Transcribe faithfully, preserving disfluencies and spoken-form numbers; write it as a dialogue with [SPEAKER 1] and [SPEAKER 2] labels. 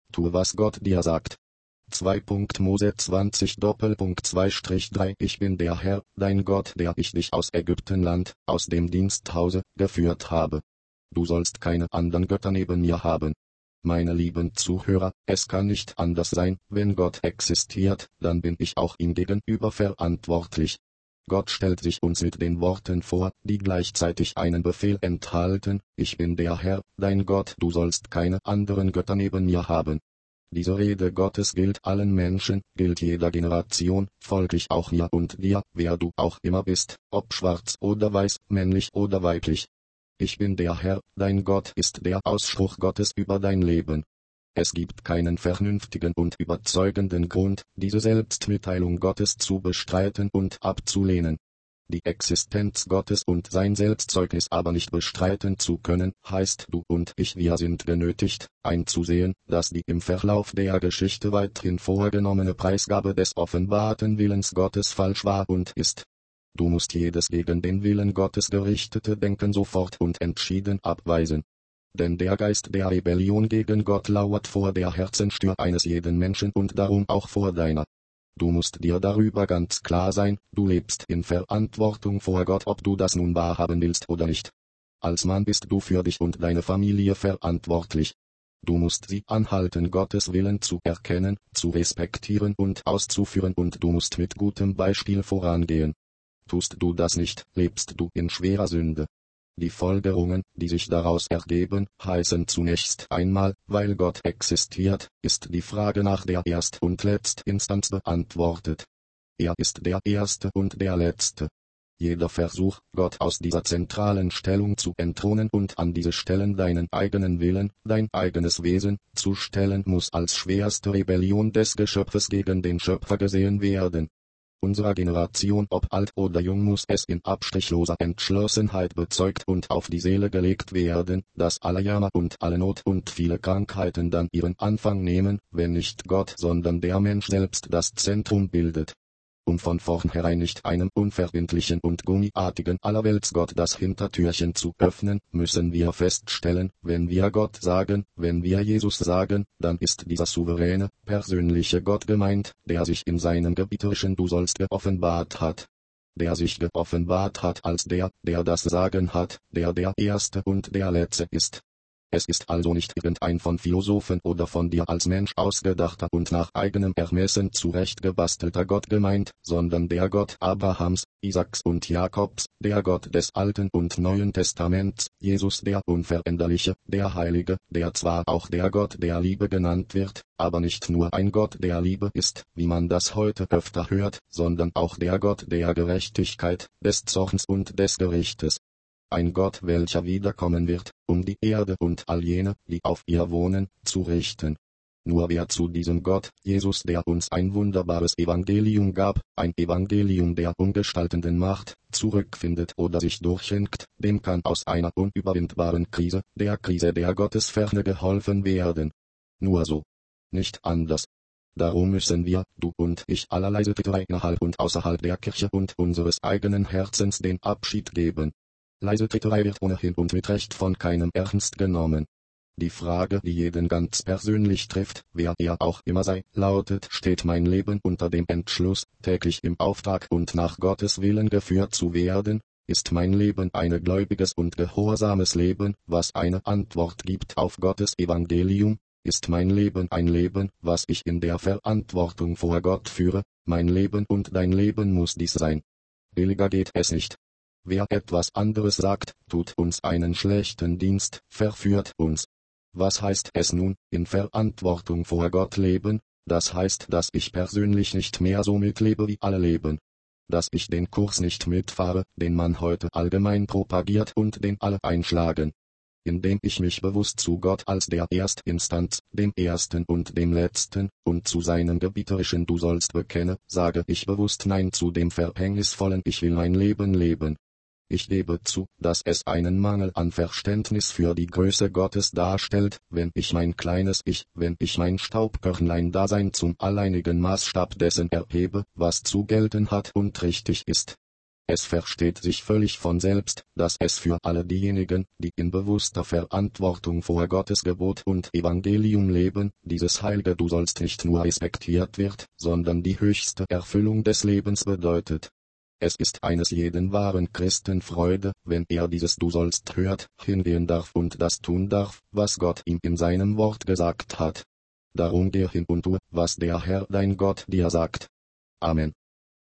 [SPEAKER 1] tue was Gott dir sagt. zwei. Mose zwanzig zwei drei Ich bin der Herr, dein Gott, der ich dich aus Ägyptenland, aus dem Diensthause, geführt habe. Du sollst keine anderen Götter neben mir haben. Meine lieben Zuhörer, es kann nicht anders sein, wenn Gott existiert, dann bin ich auch ihm gegenüber verantwortlich. Gott stellt sich uns mit den Worten vor, die gleichzeitig einen Befehl enthalten: Ich bin der Herr, dein Gott, du sollst keine anderen Götter neben mir haben. Diese Rede Gottes gilt allen Menschen, gilt jeder Generation, folglich auch mir und dir, wer du auch immer bist, ob schwarz oder weiß, männlich oder weiblich. Ich bin der Herr, dein Gott ist der Ausspruch Gottes über dein Leben. Es gibt keinen vernünftigen und überzeugenden Grund, diese Selbstmitteilung Gottes zu bestreiten und abzulehnen. Die Existenz Gottes und sein Selbstzeugnis aber nicht bestreiten zu können, heißt, du und ich, wir sind genötigt, einzusehen, dass die im Verlauf der Geschichte weithin vorgenommene Preisgabe des offenbarten Willens Gottes falsch war und ist. Du musst jedes gegen den Willen Gottes gerichtete Denken sofort und entschieden abweisen. Denn der Geist der Rebellion gegen Gott lauert vor der Herzenstür eines jeden Menschen und darum auch vor deiner. Du musst dir darüber ganz klar sein, du lebst in Verantwortung vor Gott, ob du das nun wahrhaben willst oder nicht. Als Mann bist du für dich und deine Familie verantwortlich. Du musst sie anhalten, Gottes Willen zu erkennen, zu respektieren und auszuführen, und du musst mit gutem Beispiel vorangehen. Tust du das nicht, lebst du in schwerer Sünde. Die Folgerungen, die sich daraus ergeben, heißen zunächst einmal, weil Gott existiert, ist die Frage nach der Erst- und Letztinstanz beantwortet. Er ist der Erste und der Letzte. Jeder Versuch, Gott aus dieser zentralen Stellung zu entthronen und an diese Stellen deinen eigenen Willen, dein eigenes Wesen, zu stellen, muss als schwerste Rebellion des Geschöpfes gegen den Schöpfer gesehen werden. Unserer Generation, ob alt oder jung, muss es in abstrichloser Entschlossenheit bezeugt und auf die Seele gelegt werden, dass alle Jammer und alle Not und viele Krankheiten dann ihren Anfang nehmen, wenn nicht Gott, sondern der Mensch selbst das Zentrum bildet. Um von vornherein nicht einem unverbindlichen und gummiartigen Allerweltsgott das Hintertürchen zu öffnen, müssen wir feststellen, wenn wir Gott sagen, wenn wir Jesus sagen, dann ist dieser souveräne, persönliche Gott gemeint, der sich in seinem gebieterischen Du sollst geoffenbart hat. Der sich geoffenbart hat als der, der das Sagen hat, der der Erste und der Letzte ist. Es ist also nicht irgendein von Philosophen oder von dir als Mensch ausgedachter und nach eigenem Ermessen zurechtgebastelter Gott gemeint, sondern der Gott Abrahams, Isaaks und Jakobs, der Gott des Alten und Neuen Testaments, Jesus der Unveränderliche, der Heilige, der zwar auch der Gott der Liebe genannt wird, aber nicht nur ein Gott der Liebe ist, wie man das heute öfter hört, sondern auch der Gott der Gerechtigkeit, des Zorns und des Gerichtes. Ein Gott, welcher wiederkommen wird, um die Erde und all jene, die auf ihr wohnen, zu richten. Nur wer zu diesem Gott, Jesus, der uns ein wunderbares Evangelium gab, ein Evangelium der ungestaltenden Macht, zurückfindet oder sich durchhinkt, dem kann aus einer unüberwindbaren Krise, der Krise der Gottesferne, geholfen werden. Nur so. Nicht anders. Darum müssen wir, du und ich, allerlei Tritte innerhalb und außerhalb der Kirche und unseres eigenen Herzens den Abschied geben. Leise Tritterei wird ohnehin und mit Recht von keinem ernst genommen. Die Frage, die jeden ganz persönlich trifft, wer er auch immer sei, lautet: Steht mein Leben unter dem Entschluss, täglich im Auftrag und nach Gottes Willen geführt zu werden? Ist mein Leben ein gläubiges und gehorsames Leben, was eine Antwort gibt auf Gottes Evangelium? Ist mein Leben ein Leben, was ich in der Verantwortung vor Gott führe? Mein Leben und dein Leben muss dies sein. Billiger geht es nicht. Wer etwas anderes sagt, tut uns einen schlechten Dienst, verführt uns. Was heißt es nun, in Verantwortung vor Gott leben? Das heißt, dass ich persönlich nicht mehr so mitlebe wie alle leben. Dass ich den Kurs nicht mitfahre, den man heute allgemein propagiert und den alle einschlagen. Indem ich mich bewusst zu Gott als der Erstinstanz, dem Ersten und dem Letzten, und zu seinem gebieterischen Du sollst bekenne, sage ich bewusst Nein zu dem verhängnisvollen Ich will mein Leben leben. Ich gebe zu, dass es einen Mangel an Verständnis für die Größe Gottes darstellt, wenn ich mein kleines Ich, wenn ich mein Staubkörnlein-Dasein zum alleinigen Maßstab dessen erhebe, was zu gelten hat und richtig ist. Es versteht sich völlig von selbst, dass es für alle diejenigen, die in bewusster Verantwortung vor Gottes Gebot und Evangelium leben, dieses heilige Du sollst nicht nur respektiert wird, sondern die höchste Erfüllung des Lebens bedeutet. Es ist eines jeden wahren Christen Freude, wenn er dieses Du sollst hört, hingehen darf und das tun darf, was Gott ihm in seinem Wort gesagt hat. Darum geh hin und tu, was der Herr dein Gott dir sagt. Amen.